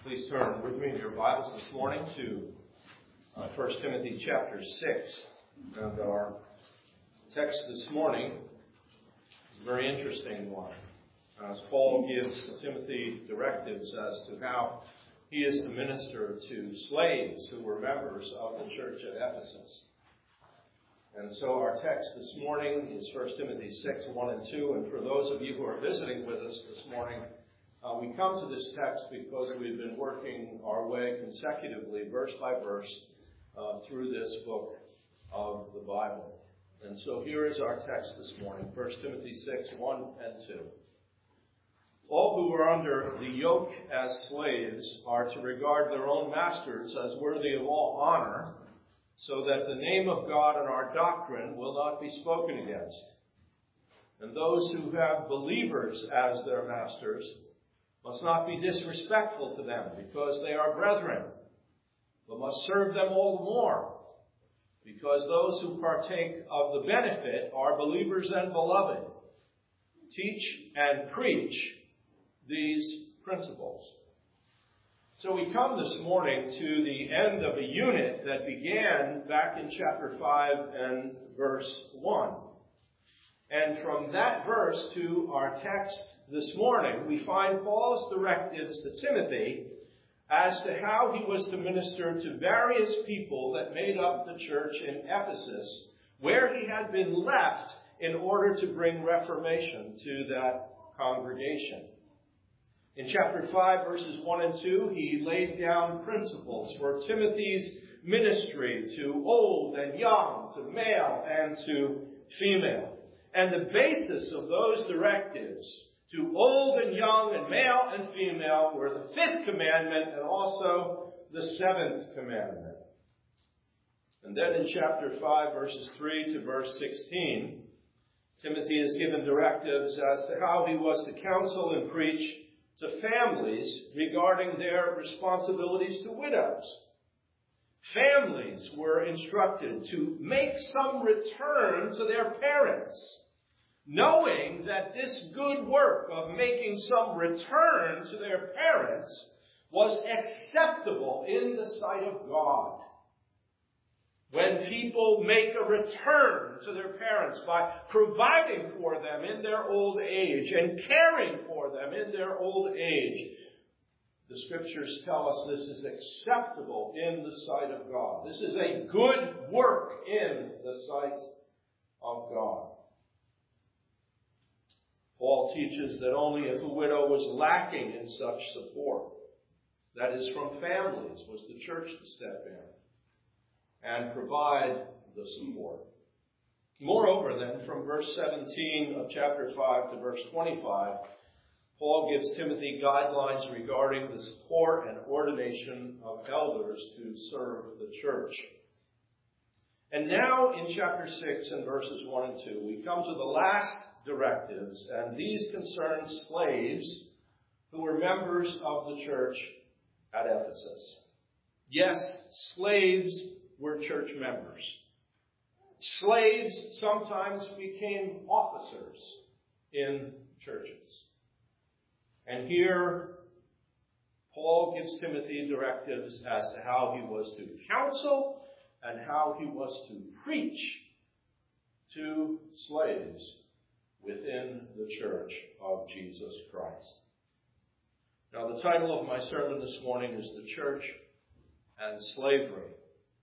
Please turn with me in your Bibles this morning to 1 Timothy chapter 6. And our text this morning is a very interesting one, as Paul gives Timothy directives as to how he is to minister to slaves who were members of the church at Ephesus. And so our text this morning is 1 Timothy 6, 1 and 2. And for those of you who are visiting with us this morning, we come to this text because we've been working our way consecutively, verse by verse, through this book of the Bible. And so here is our text this morning, 1 Timothy 6, 1 and 2. All who are under the yoke as slaves are to regard their own masters as worthy of all honor, so that the name of God and our doctrine will not be spoken against. And those who have believers as their masters must not be disrespectful to them, because they are brethren, but must serve them all the more, because those who partake of the benefit are believers and beloved. Teach and preach these principles. So we come this morning to the end of a unit that began back in chapter 5 and verse 1. And from that verse to our text this morning, we find Paul's directives to Timothy as to how he was to minister to various people that made up the church in Ephesus, where he had been left in order to bring reformation to that congregation. In chapter 5, verses 1 and 2, he laid down principles for Timothy's ministry to old and young, to male and to female. And the basis of those directives to old and young and male and female were the fifth commandment and also the seventh commandment. And then in chapter 5, verses 3 to verse 16, Timothy is given directives as to how he was to counsel and preach to families regarding their responsibilities to widows. Families were instructed to make some return to their parents, knowing that this good work of making some return to their parents was acceptable in the sight of God. When people make a return to their parents by providing for them in their old age and caring for them in their old age, the scriptures tell us this is acceptable in the sight of God. This is a good work in the sight of God. Paul teaches that only if a widow was lacking in such support, that is from families, was the church to step in and provide the support. Moreover, then, from verse 17 of chapter 5 to verse 25, Paul gives Timothy guidelines regarding the support and ordination of elders to serve the church. And now in chapter 6 and verses 1 and 2, we come to the last directives, and these concern slaves who were members of the church at Ephesus. Yes, slaves were church members. Slaves sometimes became officers in churches. And here, Paul gives Timothy directives as to how he was to counsel and how he was to preach to slaves within the church of Jesus Christ. Now, the title of my sermon this morning is The Church and Slavery.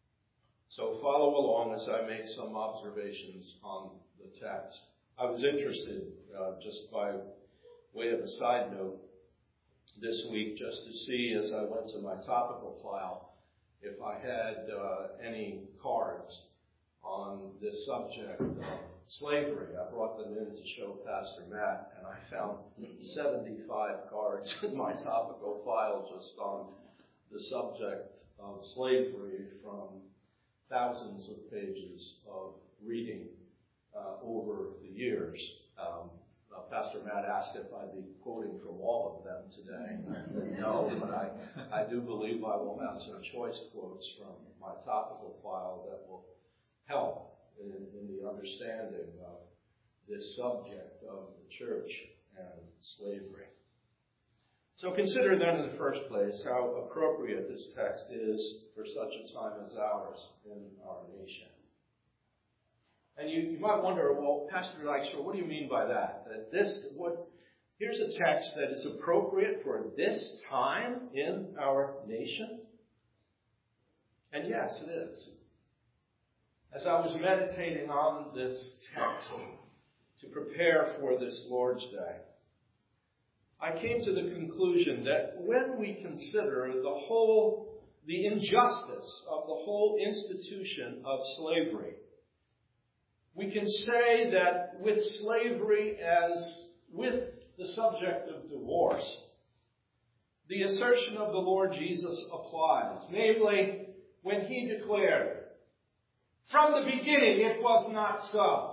So follow along as I make some observations on the text. I was interested, just by way of a side note, this week, just to see as I went to my topical file if I had any cards on this subject of slavery. I brought them in to show Pastor Matt, and I found 75 cards in my topical file just on the subject of slavery from thousands of pages of reading over the years. Pastor Matt asked if I'd be quoting from all of them today. No, but I do believe I will have some choice quotes from my topical file that will help in the understanding of this subject of the church and slavery. So consider then in the first place how appropriate this text is for such a time as ours in our nation. And you might wonder, well, Pastor Dykstra, what do you mean by that? Here's a text that is appropriate for this time in our nation? And yes, it is. As I was meditating on this text to prepare for this Lord's Day, I came to the conclusion that when we consider the injustice of the whole institution of slavery, we can say that with slavery as with the subject of divorce, the assertion of the Lord Jesus applies. Namely, when he declared, "From the beginning it was not so.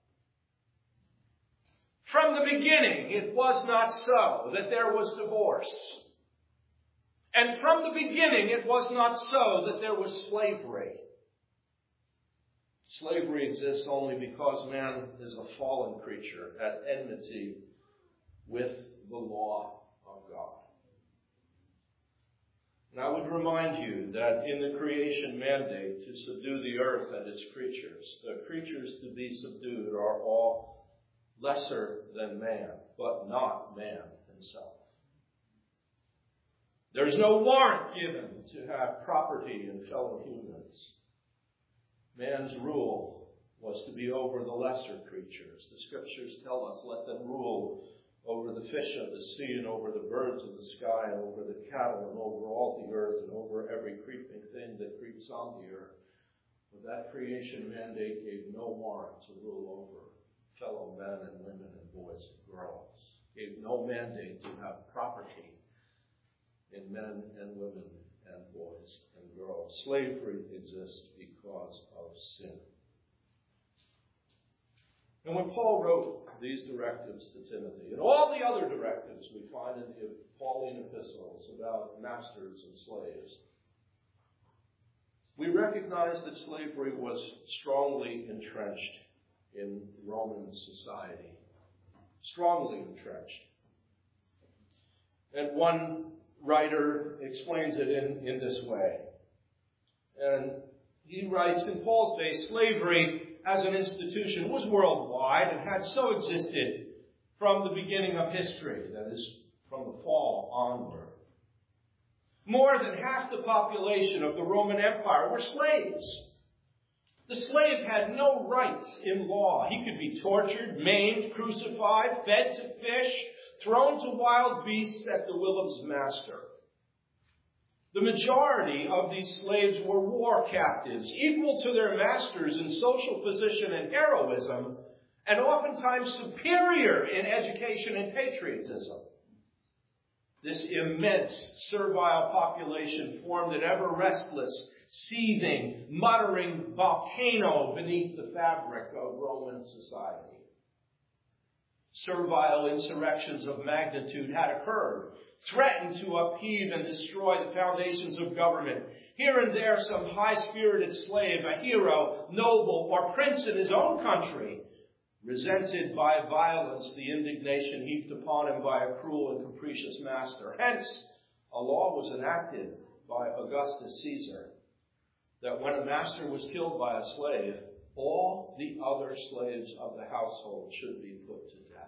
From the beginning it was not so that there was divorce. And from the beginning it was not so that there was slavery." Slavery exists only because man is a fallen creature at enmity with the law of God. And I would remind you that in the creation mandate to subdue the earth and its creatures, the creatures to be subdued are all lesser than man, but not man himself. There is no warrant given to have property in fellow humans. Man's rule was to be over the lesser creatures. The scriptures tell us, let them rule over the fish of the sea and over the birds of the sky and over the cattle and over all the earth and over every creeping thing that creeps on the earth. But that creation mandate gave no warrant to rule over fellow men and women and boys and girls. Gave no mandate to have property in men and women and boys and girls. Slavery exists because of sin. And when Paul wrote these directives to Timothy, and all the other directives we find in the Pauline epistles about masters and slaves, we recognize that slavery was strongly entrenched in Roman society. Strongly entrenched. And one writer explains it in this way. And he writes, in Paul's day, slavery as an institution was worldwide and had so existed from the beginning of history, that is, from the fall onward. More than half the population of the Roman Empire were slaves. The slave had no rights in law. He could be tortured, maimed, crucified, fed to fish, thrown to wild beasts at the will of his master. The majority of these slaves were war captives, equal to their masters in social position and heroism, and oftentimes superior in education and patriotism. This immense servile population formed an ever-restless, seething, muttering volcano beneath the fabric of Roman society. Servile insurrections of magnitude had occurred, threatened to upheave and destroy the foundations of government. Here and there, some high-spirited slave, a hero, noble, or prince in his own country, resented by violence the indignation heaped upon him by a cruel and capricious master. Hence, a law was enacted by Augustus Caesar that when a master was killed by a slave, all the other slaves of the household should be put to death.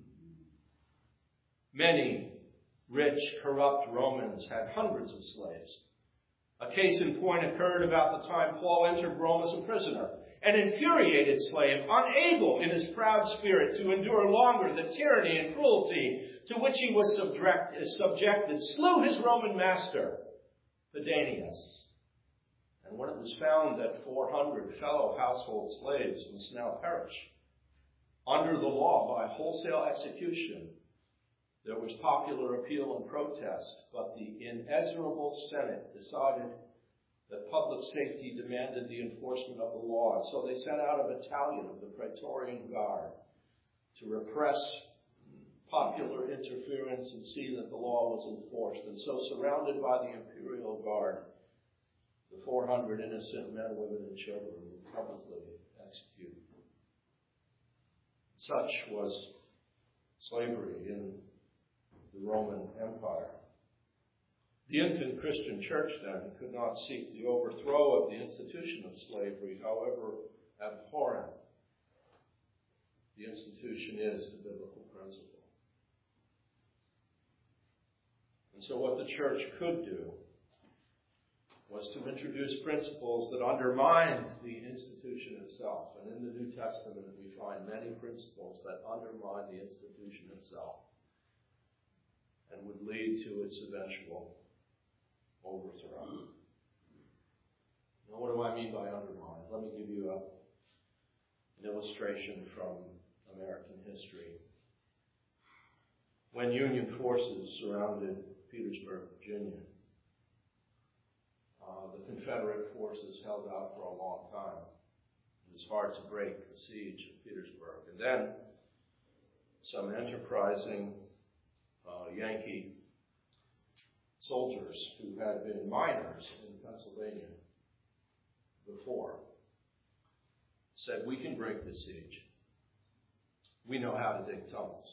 Many rich, corrupt Romans had hundreds of slaves. A case in point occurred about the time Paul entered Rome as a prisoner. An infuriated slave, unable in his proud spirit to endure longer the tyranny and cruelty to which he was subjected, slew his Roman master, Pedanius. And when it was found that 400 fellow household slaves must now perish under the law by wholesale execution, there was popular appeal and protest, but the inexorable Senate decided that public safety demanded the enforcement of the law. And so they sent out a battalion of the Praetorian Guard to repress popular interference and see that the law was enforced. And so, surrounded by the imperial guard, the 400 innocent men, women, and children were publicly executed. Such was slavery in the Roman Empire. The infant Christian church then could not seek the overthrow of the institution of slavery, however abhorrent the institution is to biblical principle. And so what the church could do was to introduce principles that undermined the institution itself. And in the New Testament, we find many principles that undermine the institution itself and would lead to its eventual overthrow. Now, what do I mean by undermine? Let me give you an illustration from American history. When Union forces surrounded Petersburg, Virginia, the Confederate forces held out for a long time. It was hard to break the siege of Petersburg. And then some enterprising Yankee soldiers who had been miners in Pennsylvania before said, "We can break this siege. We know how to dig tunnels."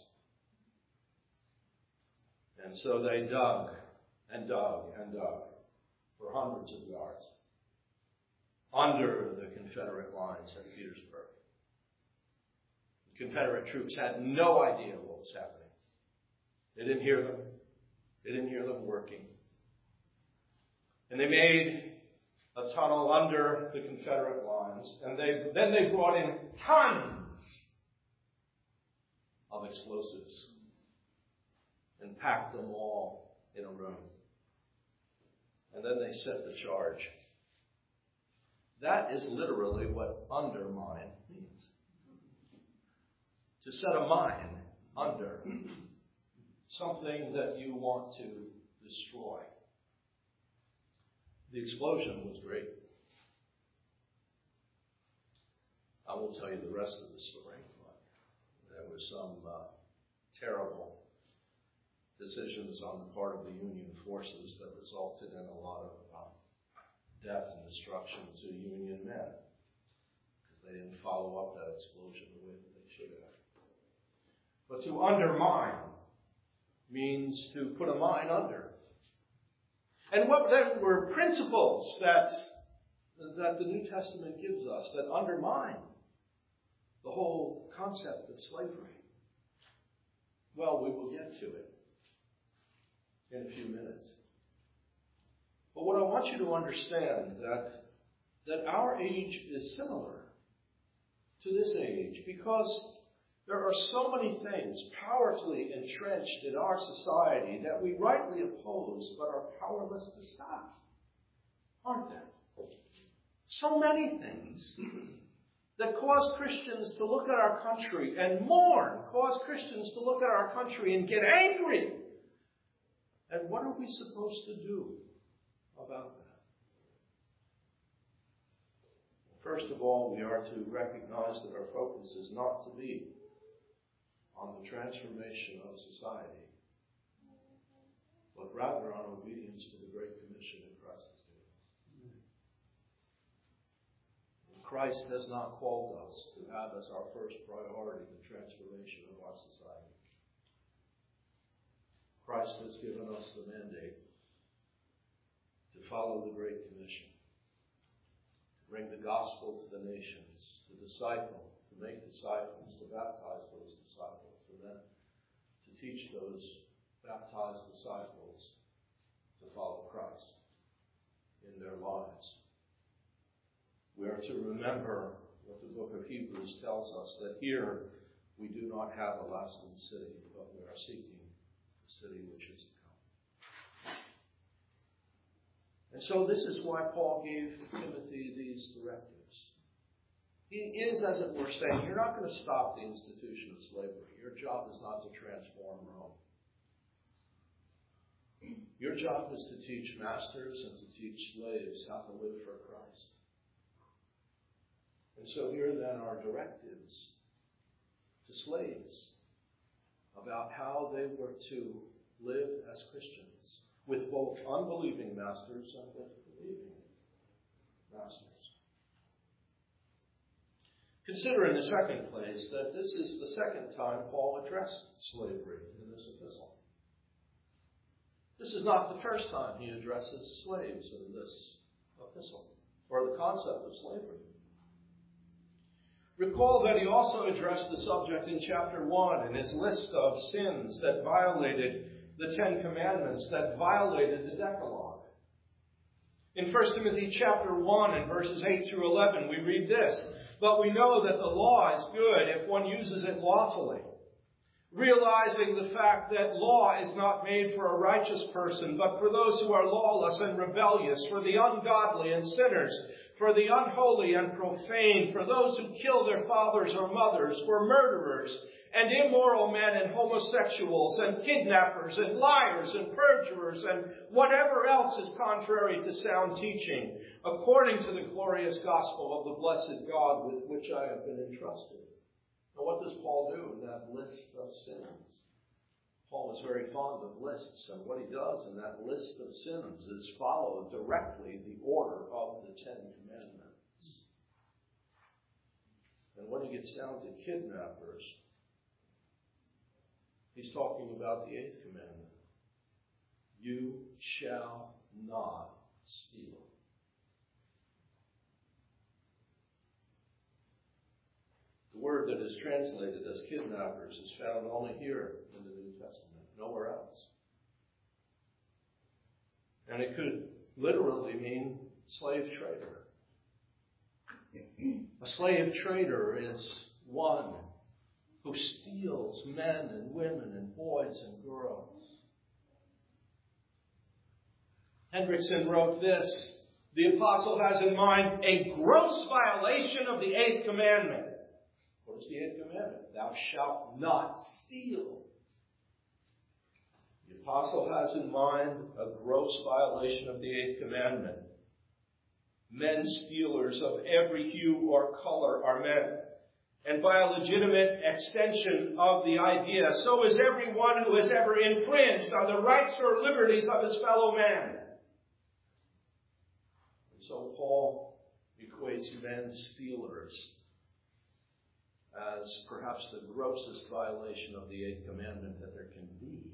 And so they dug and dug and dug for hundreds of yards under the Confederate lines at Petersburg. The Confederate troops had no idea what was happening. They didn't hear them. They didn't hear them working. And they made a tunnel under the Confederate lines, and then they brought in tons of explosives and packed them all in a room. And then they set the charge. That is literally what undermine means. To set a mine under something that you want to destroy. The explosion was great. I won't tell you the rest of the story, but there were some terrible decisions on the part of the Union forces that resulted in a lot of death and destruction to Union men because they didn't follow up that explosion the way that they should have. But to undermine means to put a mine under. And what then were principles that the New Testament gives us that undermine the whole concept of slavery? Well, we will get to it in a few minutes. But what I want you to understand that our age is similar to this age because there are so many things powerfully entrenched in our society that we rightly oppose but are powerless to stop. Aren't there? So many things that cause Christians to look at our country and mourn, cause Christians to look at our country and get angry. And what are we supposed to do about that? First of all, we are to recognize that our focus is not to be on the transformation of society, but rather on obedience to the Great Commission that Christ has given us. Christ has not called us to have as our first priority the transformation of our society. Christ has given us the mandate to follow the Great Commission, to bring the gospel to the nations, to disciple, to make disciples, to baptize those disciples, and then to teach those baptized disciples to follow Christ in their lives. We are to remember what the book of Hebrews tells us, that here we do not have a lasting city, but we are seeking the city which is to come. And so this is why Paul gave Timothy these directives. He is, as it were, saying, you're not going to stop the institution of slavery. Your job is not to transform Rome. Your job is to teach masters and to teach slaves how to live for Christ. And so here then are directives to slaves about how they were to live as Christians, with both unbelieving masters and with believing masters. Consider in the second place that this is the second time Paul addressed slavery in this epistle. This is not the first time he addresses slaves in this epistle, or the concept of slavery. Recall that he also addressed the subject in chapter 1 in his list of sins that violated the Ten Commandments, that violated the Decalogue. In 1 Timothy chapter 1 and verses 8 through 11, we read this, "But we know that the law is good if one uses it lawfully, realizing the fact that law is not made for a righteous person, but for those who are lawless and rebellious, for the ungodly and sinners, for the unholy and profane, for those who kill their fathers or mothers, for murderers and immoral men and homosexuals and kidnappers and liars and perjurers and whatever else is contrary to sound teaching, according to the glorious gospel of the blessed God with which I have been entrusted." Now, what does Paul do in that list of sins? Paul is very fond of lists, and what he does in that list of sins is follow directly the order of the Ten Commandments. And when he gets down to kidnappers, he's talking about the 8th commandment. You shall not steal. The word that is translated as kidnappers is found only here in the New Testament, nowhere else. And it could literally mean slave trader. A slave trader is one who steals men and women and boys and girls. Hendrickson wrote this, "The apostle has in mind a gross violation of the 8th commandment." What is the 8th commandment? Thou shalt not steal. The apostle has in mind a gross violation of the 8th commandment. Men stealers of every hue or color are men. And by a legitimate extension of the idea, so is everyone who has ever infringed on the rights or liberties of his fellow man. And so Paul equates men stealers as perhaps the grossest violation of the 8th commandment that there can be,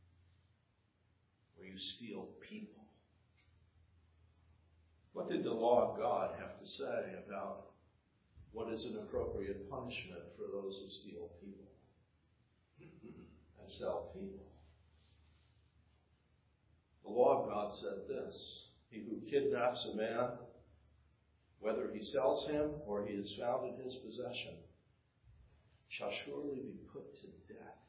where you steal people. What did the law of God have to say about what is an appropriate punishment for those who steal people and sell people? The law of God said this: he who kidnaps a man, whether he sells him or he is found in his possession, shall surely be put to death.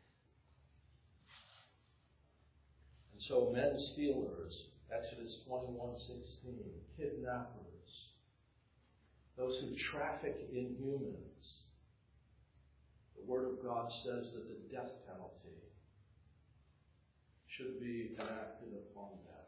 And so men stealers, Exodus 21:16, kidnappers, those who traffic in humans, the Word of God says that the death penalty should be enacted upon them.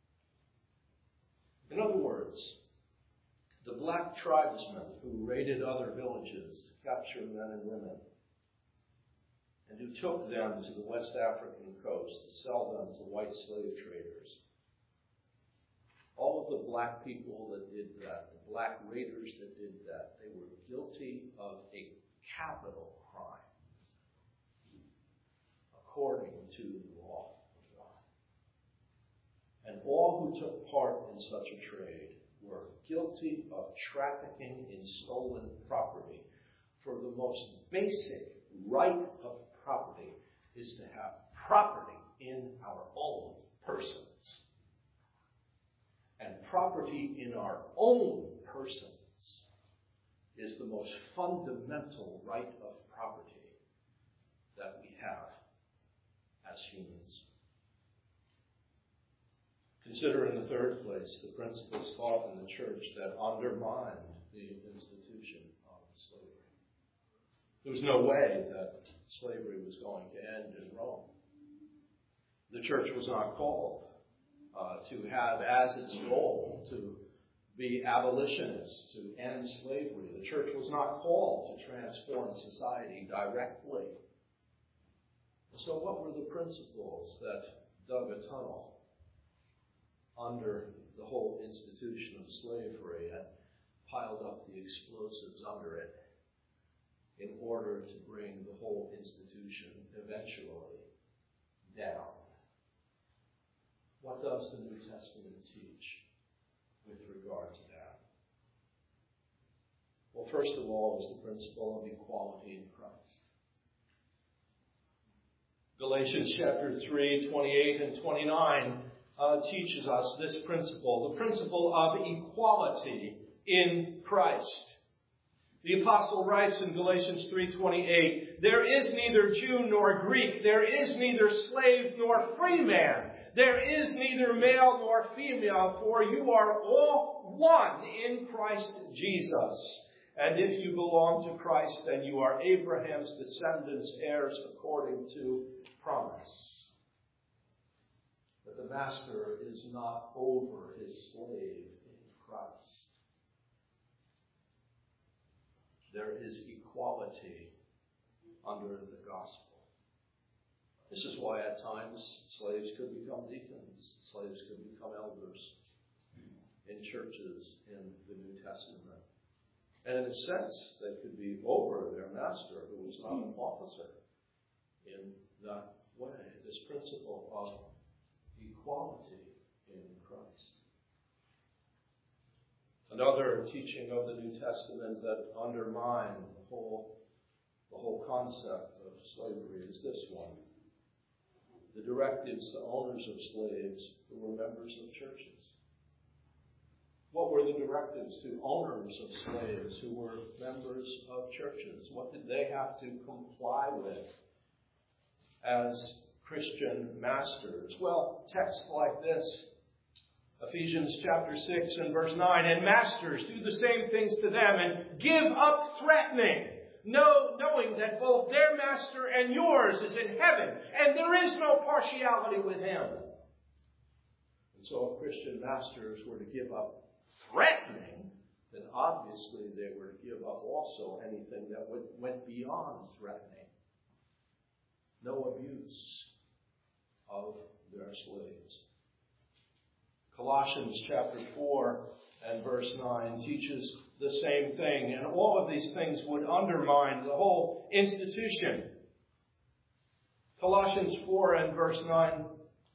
In other words, the black tribesmen who raided other villages to capture men and women, and who took them to the West African coast to sell them to white slave traders, all of the black people that did that, the black raiders that did that, they were guilty of a capital crime according to the law of God. And all who took part in such a trade were guilty of trafficking in stolen property. For the most basic right of property is to have property in our own persons. And property in our own persons is the most fundamental right of property that we have as humans. Consider in the third place the principles taught in the church that undermined the institution of slavery. There was no way that slavery was going to end in Rome. The church was not called to have as its goal to be abolitionists, to end slavery. The church was not called to transform society directly. So what were the principles that dug a tunnel under the whole institution of slavery and piled up the explosives under it in order to bring the whole institution eventually down? What does the New Testament teach with regard to that? Well, first of all is the principle of equality in Christ. Galatians chapter 3, 28 and 29 teaches us this principle, the principle of equality in Christ. The apostle writes in Galatians 3:28, "There is neither Jew nor Greek, there is neither slave nor free man, there is neither male nor female, for you are all one in Christ Jesus. And if you belong to Christ, then you are Abraham's descendants, heirs according to promise." But the master is not over his slave in Christ. There is equality under the gospel. This is why at times slaves could become deacons, slaves could become elders in churches in the New Testament. And in a sense, they could be over their master, who was not an officer, in that way. This principle of equality in Christ. Another teaching of the New Testament that undermines the whole concept of slavery is this one. The directives to owners of slaves who were members of churches. What were the directives to owners of slaves who were members of churches? What did they have to comply with as Christian masters? Well, texts like this, Ephesians chapter 6 and verse 9, "And masters, do the same things to them, and give up threatening, knowing that both their master and yours is in heaven, and there is no partiality with him." And so if Christian masters were to give up threatening, then obviously they were to give up also anything that went beyond threatening. No abuse of their slaves. Colossians chapter 4 and verse 9 teaches the same thing, and all of these things would undermine the whole institution. Colossians 4 and verse 9.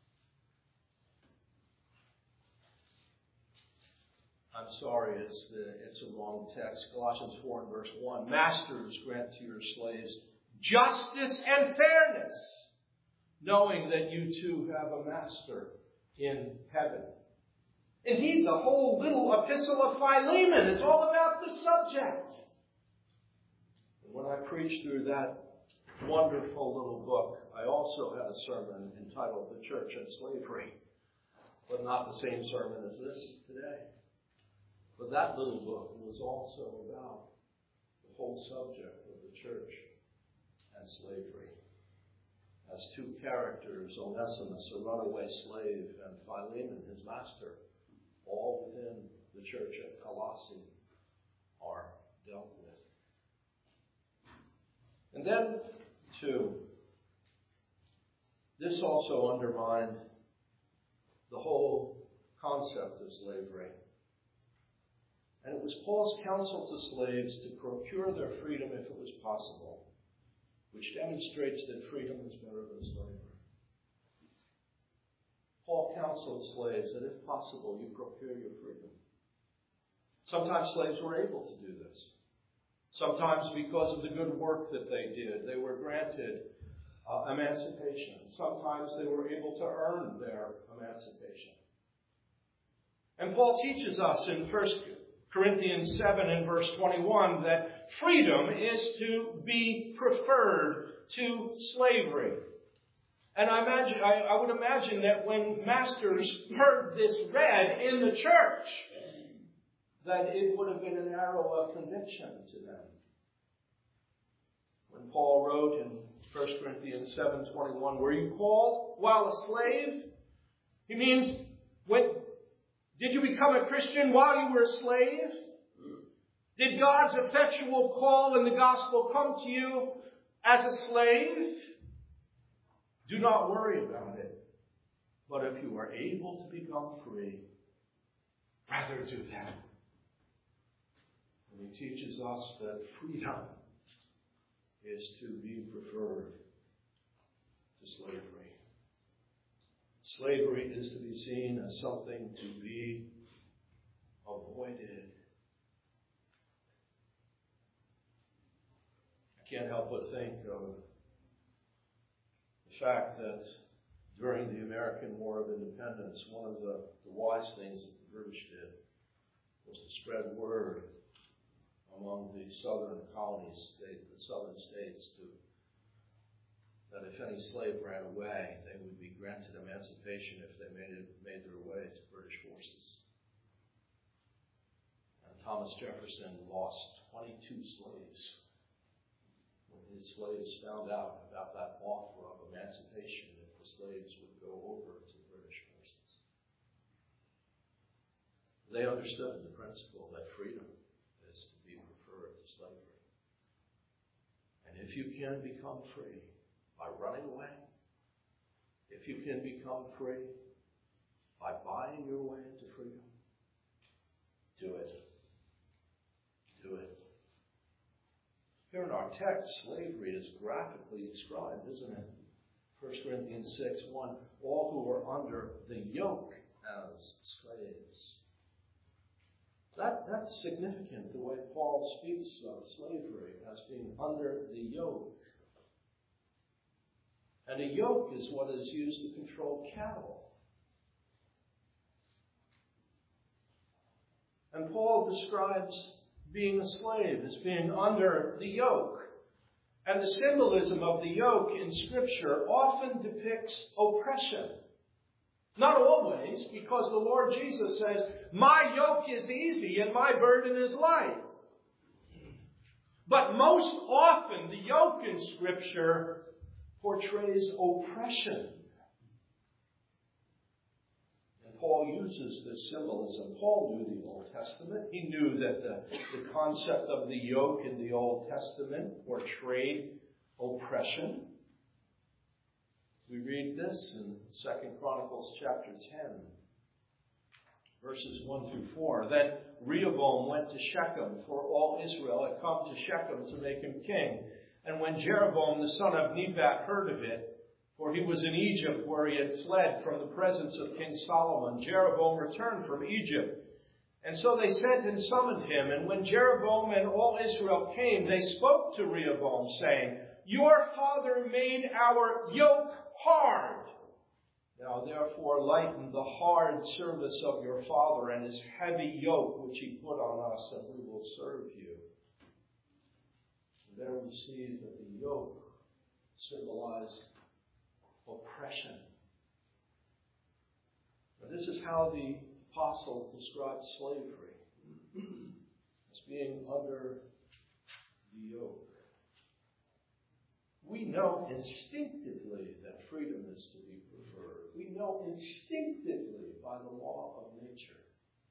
I'm sorry, it's a wrong text. Colossians 4 and verse 1. "Masters, grant to your slaves justice and fairness, knowing that you too have a master in heaven." Indeed, the whole little epistle of Philemon is all about this subject. And when I preached through that wonderful little book, I also had a sermon entitled "The Church and Slavery," but not the same sermon as this today. But that little book was also about the whole subject of the church and slavery. As two characters, Onesimus, a runaway slave, and Philemon, his master, all within the church at Colossae, are dealt with. And then, too, this also undermined the whole concept of slavery. And it was Paul's counsel to slaves to procure their freedom if it was possible, which demonstrates that freedom is better than slavery. Paul counseled slaves that if possible, you procure your freedom. Sometimes slaves were able to do this. Sometimes because of the good work that they did, they were granted emancipation. Sometimes they were able to earn their emancipation. And Paul teaches us in 1 Corinthians 7 and verse 21 that freedom is to be preferred to slavery. And I would imagine that when masters heard this read in the church, that it would have been an arrow of conviction to them. When Paul wrote in 1 Corinthians 7:21, "Were you called while a slave?" He means, did you become a Christian while you were a slave? Did God's effectual call in the gospel come to you as a slave? Do not worry about it. But if you are able to become free, rather do that. And he teaches us that freedom is to be preferred to slavery. Slavery is to be seen as something to be avoided. I can't help but think of the fact that during the American War of Independence, one of the wise things that the British did was to spread word among the southern colonies, the southern states, that if any slave ran away, they would be granted emancipation if they made their way to British forces. And Thomas Jefferson lost 22 slaves when his slaves found out about that offer of emancipation if the slaves would go over to British forces. They understood the principle that freedom is to be preferred to slavery. And if you can become free by running away, if you can become free by buying your way into freedom, do it. Do it. Here in our text, slavery is graphically described, isn't it? 1 Corinthians 6:1, all who are under the yoke as slaves. That's significant, the way Paul speaks of slavery as being under the yoke. And a yoke is what is used to control cattle. And Paul describes being a slave as being under the yoke. And the symbolism of the yoke in Scripture often depicts oppression. Not always, because the Lord Jesus says, "My yoke is easy and my burden is light." But most often, the yoke in Scripture portrays oppression. And Paul uses this symbolism. Paul knew the Old Testament. He knew that the concept of the yoke in the Old Testament portrayed oppression. We read this in 2 Chronicles chapter 10, verses 1 through 4. Then Rehoboam went to Shechem, for all Israel had come to Shechem to make him king. And when Jeroboam the son of Nebat heard of it, for he was in Egypt where he had fled from the presence of King Solomon, Jeroboam returned from Egypt. And so they sent and summoned him. And when Jeroboam and all Israel came, they spoke to Rehoboam, saying, "Your father made our yoke hard. Now therefore lighten the hard service of your father and his heavy yoke which he put on us, and we will serve you." And there we see that the yoke symbolized oppression. Now, this is how the apostle describes slavery, as being under the yoke. We know instinctively that freedom is to be preferred. We know instinctively by the law of nature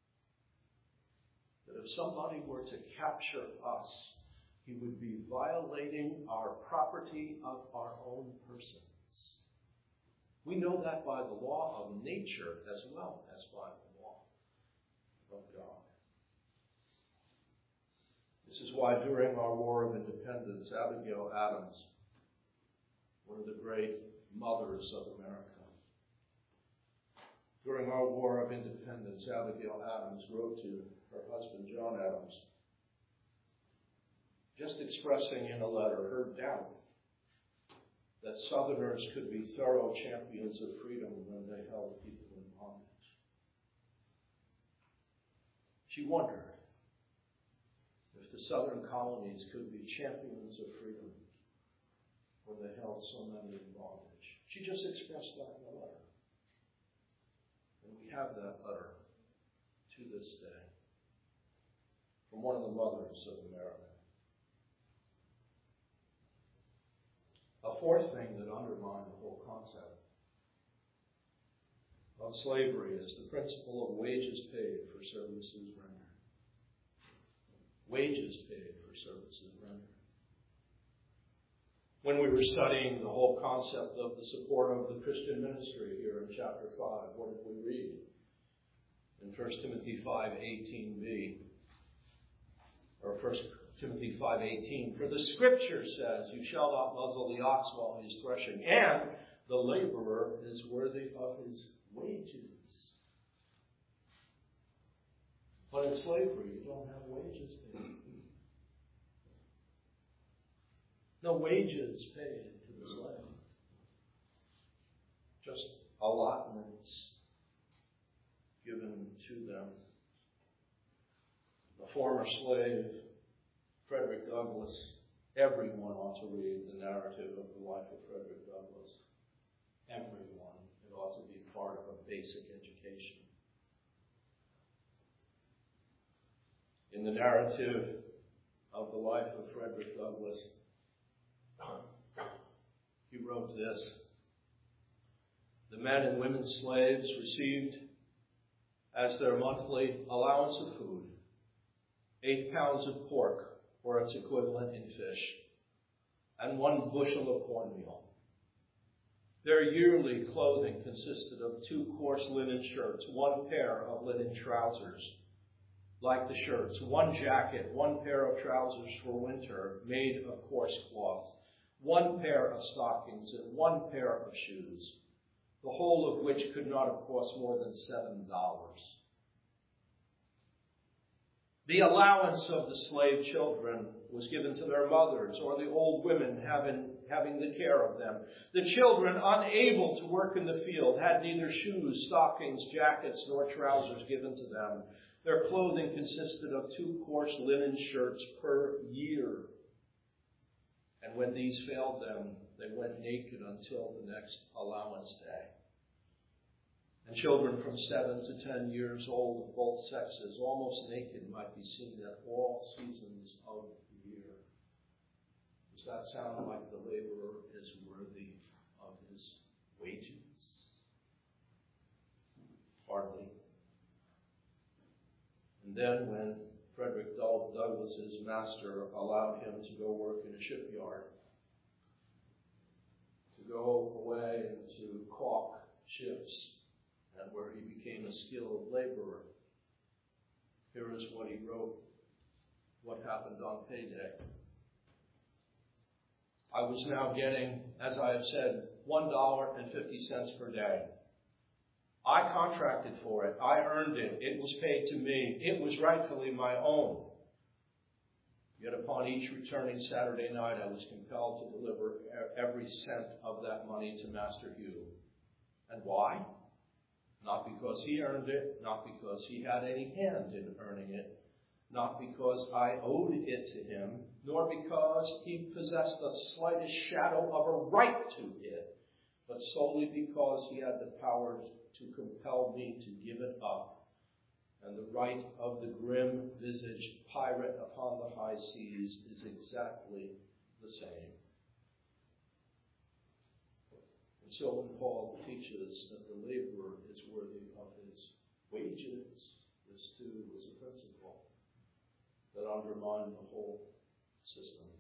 that if somebody were to capture us, he would be violating our property of our own persons. We know that by the law of nature as well as by the law of God. This is why during our War of Independence, Abigail Adams, one of the great mothers of America, during our War of Independence, Abigail Adams wrote to her husband, John Adams, just expressing in a letter her doubt that Southerners could be thorough champions of freedom when they held people in bondage. She wondered if the Southern colonies could be champions of freedom when they held so many in bondage. She just expressed that in a letter. And we have that letter to this day from one of the mothers of America. A fourth thing that undermined the whole concept of slavery is the principle of wages paid for services rendered. Wages paid for services rendered. When we were studying the whole concept of the support of the Christian ministry here in chapter 5, what did we read? In 1 Timothy 5:18b, or 1 Timothy 5:18, "For the Scripture says, you shall not muzzle the ox while he is threshing, and the laborer is worthy of his wages. But in slavery, you don't have wages paid. No wages paid to the slave. Just allotments given to them. The former slave, Frederick Douglass, everyone ought to read the narrative of the life of Frederick Douglass. Everyone. It ought to be part of a basic education. In the narrative of the life of Frederick Douglass, he wrote this: the men and women slaves received as their monthly allowance of food 8 pounds of pork, or its equivalent in fish, and 1 bushel of cornmeal. Their yearly clothing consisted of 2 coarse linen shirts, 1 pair of linen trousers, like the shirts, 1 jacket, 1 pair of trousers for winter made of coarse cloth, 1 pair of stockings, and 1 pair of shoes, the whole of which could not have cost more than $7. The allowance of the slave children was given to their mothers or the old women having the care of them. The children, unable to work in the field, had neither shoes, stockings, jackets, nor trousers given to them. Their clothing consisted of 2 coarse linen shirts per year. And when these failed them, they went naked until the next allowance day. And children from 7 to 10 years old of both sexes, almost naked, might be seen at all seasons of the year. Does that sound like the laborer is worthy of his wages? Hardly. And then when Frederick Douglass's master allowed him to go work in a shipyard, to go away and to caulk ships, and where he became a skilled laborer, here is what he wrote, what happened on payday. I was now getting, as I have said, $1.50 per day. I contracted for it. I earned it. It was paid to me. It was rightfully my own. Yet upon each returning Saturday night, I was compelled to deliver every cent of that money to Master Hugh. And why? Not because he earned it, not because he had any hand in earning it, not because I owed it to him, nor because he possessed the slightest shadow of a right to it, but solely because he had the power to compel me to give it up, and the right of the grim-visaged pirate upon the high seas is exactly the same. And so when Paul teaches that the laborer is worthy of his wages, this too is a principle that undermines the whole system.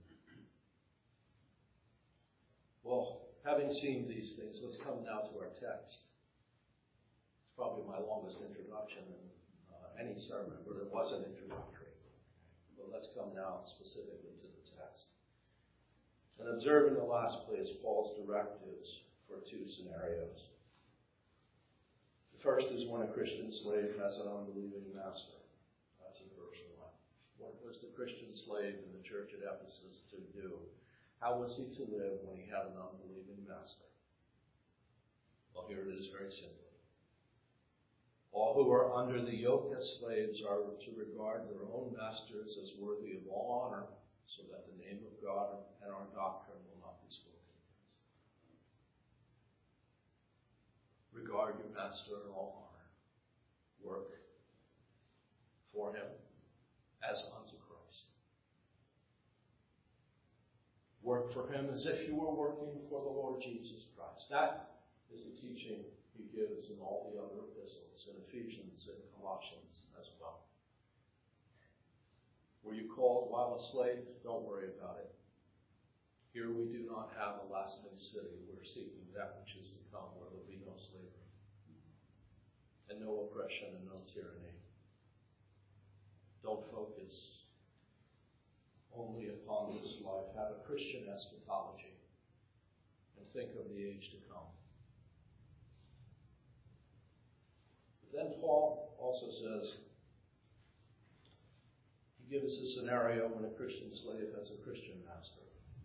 Well, having seen these things, let's come now to our text. It's probably my longest introduction in any sermon, but it wasn't introductory. But let's come now specifically to the text. And observe in the last place Paul's directives for 2 scenarios. The first is when a Christian slave has an unbelieving master. That's in verse 1. What was the Christian slave in the church at Ephesus to do? How was he to live when he had an unbelieving master? Well, here it is very simply. All who are under the yoke as slaves are to regard their own masters as worthy of all honor, so that the name of God and our doctrine will not be spoken. Regard your master in all honor. Work for him as unto Christ. Work for him as if you were working for the Lord Jesus Christ. That is the teaching he gives in all the other epistles, in Ephesians and Colossians as well. Were you called while a slave? Don't worry about it. Here we do not have a lasting city. We're seeking that which is to come, where there will be no slavery, and no oppression, and no tyranny. Don't focus only upon this life. Have a Christian eschatology, and think of the age to come. Then Paul also says, he gives a scenario when a Christian slave has a Christian master.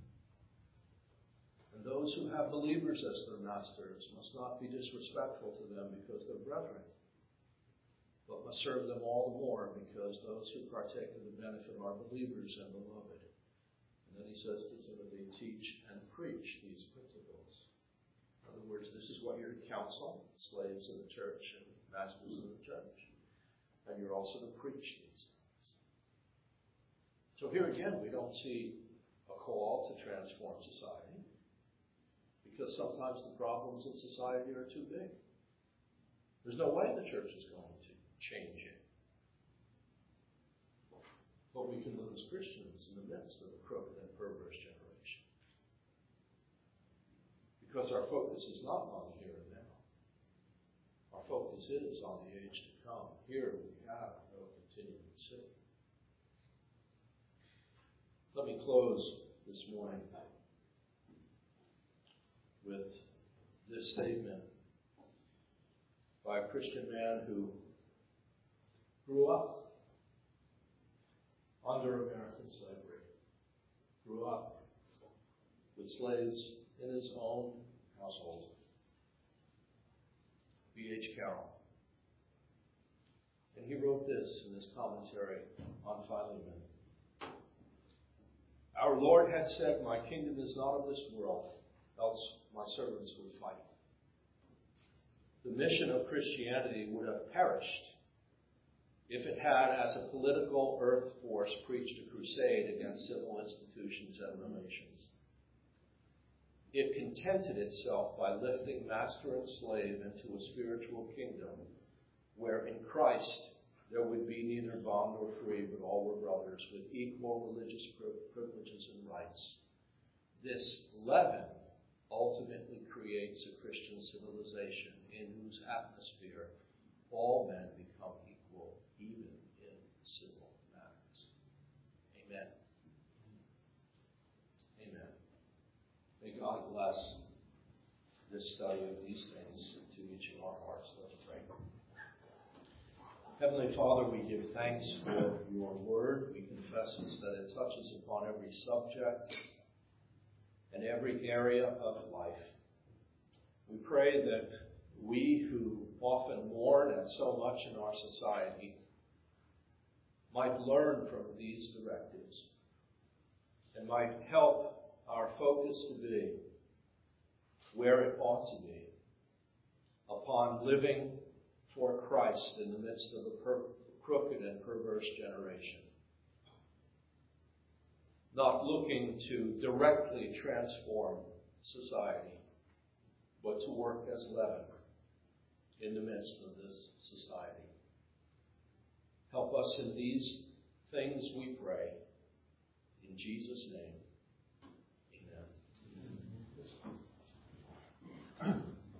And those who have believers as their masters must not be disrespectful to them because they're brethren, but must serve them all the more because those who partake of the benefit are believers and beloved. And then he says to Timothy, teach and preach these principles. In other words, this is what you're to counsel, slaves in the church and masters in the church. And you're also to preach these things. So here again, we don't see a call to transform society, because sometimes the problems in society are too big. There's no way the church is going to change it. But we can live as Christians in the midst of a crooked and perverse generation. Because our focus is not on the here and now. Our focus is on the age to come. Here we have no continuing city. Let me close this morning with this statement by a Christian man who grew up under American slavery, grew up with slaves in his own household. B.H. Carroll. And he wrote this in his commentary on Philemon. Our Lord had said, my kingdom is not of this world, else my servants would fight. The mission of Christianity would have perished if it had, as a political earth force, preached a crusade against civil institutions and relations. It contented itself by lifting master and slave into a spiritual kingdom where in Christ there would be neither bond nor free, but all were brothers with equal religious privileges and rights. This leaven ultimately creates a Christian civilization in whose atmosphere all men become equal, even in civil matters. Amen. Amen. May God bless this study of these things to each of our hearts. Let's pray. Heavenly Father, we give thanks for your word. We confess that it touches upon every subject and every area of life. We pray that we who often mourn at so much in our society might learn from these directives and might help our focus to be where it ought to be, upon living for Christ in the midst of a crooked and perverse generation. Not looking to directly transform society, but to work as leaven in the midst of this society. Help us in these things, we pray. In Jesus' name, amen.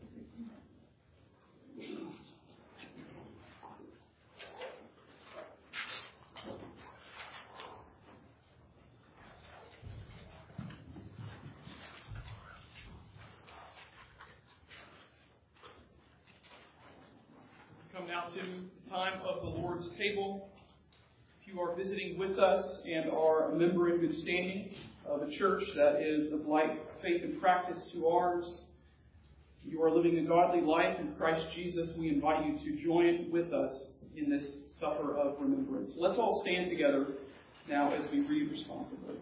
Now to the time of the Lord's table. If you are visiting with us and are a member in good standing of a church that is of like faith and practice to ours, you are living a godly life in Christ Jesus, we invite you to join with us in this supper of remembrance. Let's all stand together now as we read responsibly.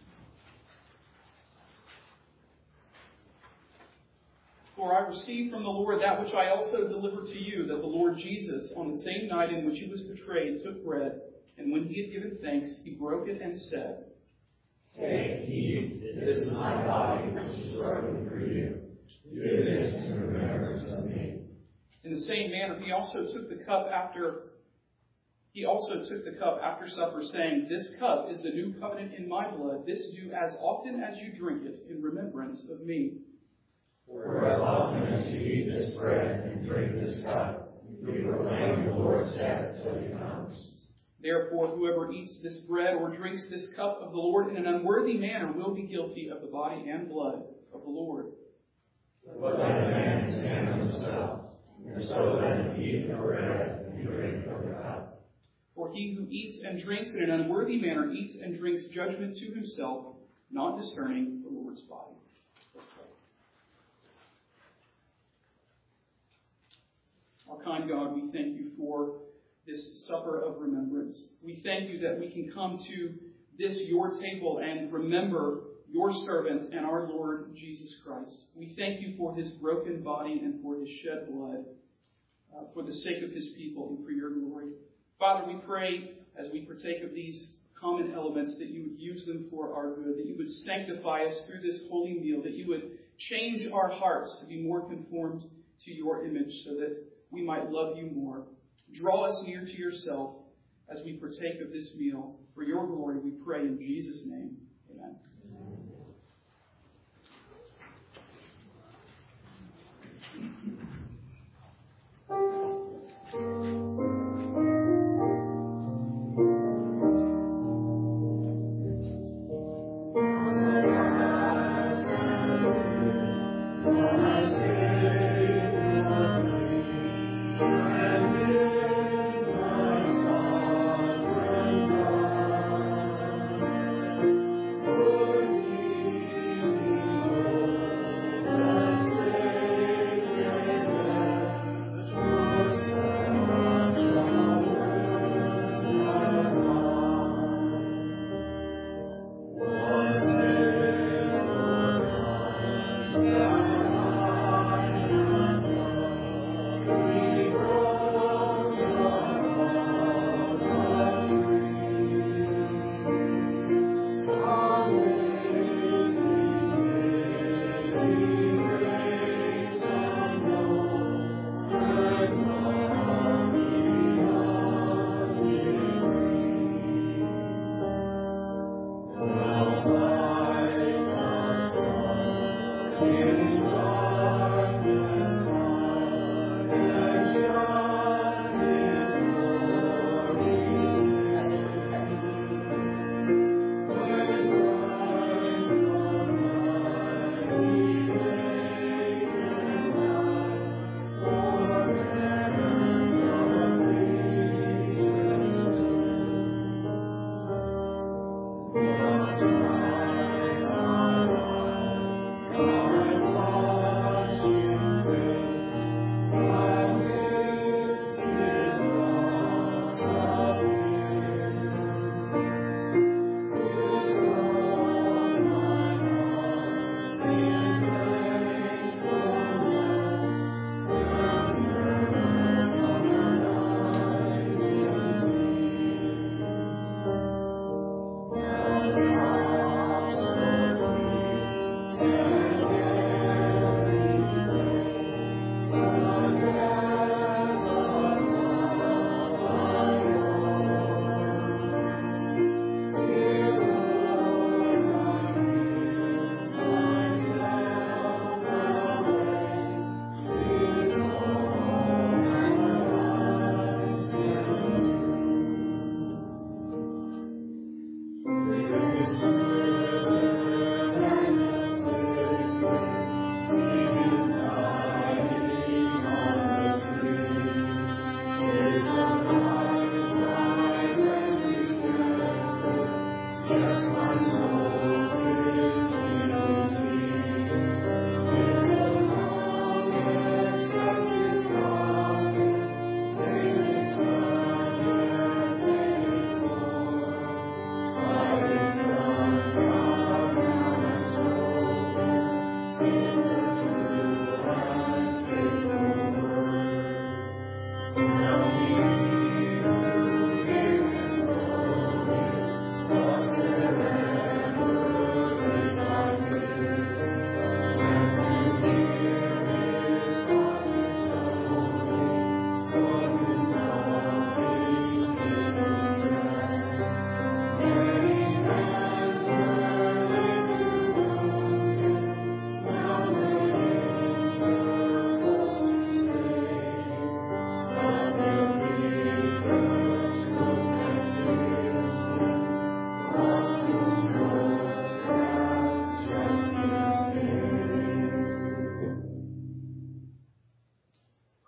For I received from the Lord that which I also delivered to you, that the Lord Jesus, on the same night in which he was betrayed, took bread, and when he had given thanks, he broke it and said, Take, eat, this is my body, which is broken for you. Do this in remembrance of me. In the same manner, he also took the cup after supper, saying, This cup is the new covenant in my blood. This do as often as you drink it in remembrance of me. For as often as you eat this bread and drink this cup, you proclaim the Lord's death till he comes. Therefore, whoever eats this bread or drinks this cup of the Lord in an unworthy manner will be guilty of the body and blood of the Lord. But let a man examine himself, and so then eat the bread and drink from the cup. For he who eats and drinks in an unworthy manner eats and drinks judgment to himself, not discerning the Lord's body. Let's pray. Our kind God, we thank you for this supper of remembrance. We thank you that we can come to this your table and remember your servant and our Lord Jesus Christ. We thank you for his broken body and for his shed blood, for the sake of his people and for your glory. Father, we pray as we partake of these common elements that you would use them for our good, that you would sanctify us through this holy meal, that you would change our hearts to be more conformed to your image so that we might love you more. Draw us near to yourself as we partake of this meal. For your glory, we pray in Jesus' name. Amen.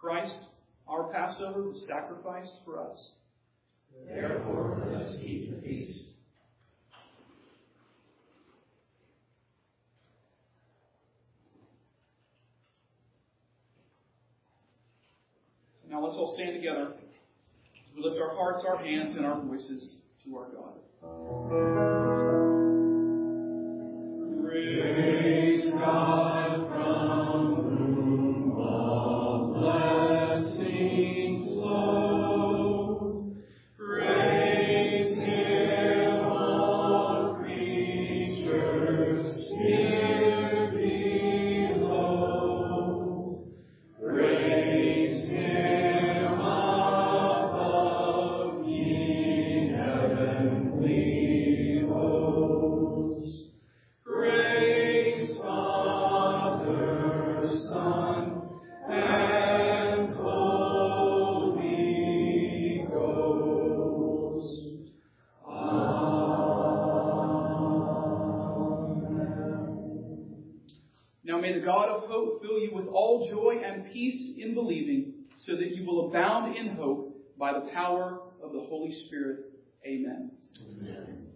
Christ, our Passover, was sacrificed for us. Therefore, let us keep the feast. Now let's all stand together as we lift our hearts, our hands, and our voices to our God. Praise God from whom all blessings flow. Praise Him, all creatures here below. Praise Him above, ye heavenly hosts. Praise Father, Son, and Holy Ghost. Amen. Now may the God of hope fill you with all joy and peace in believing, so that you will abound in hope by the power of the Holy Spirit. Amen. Amen.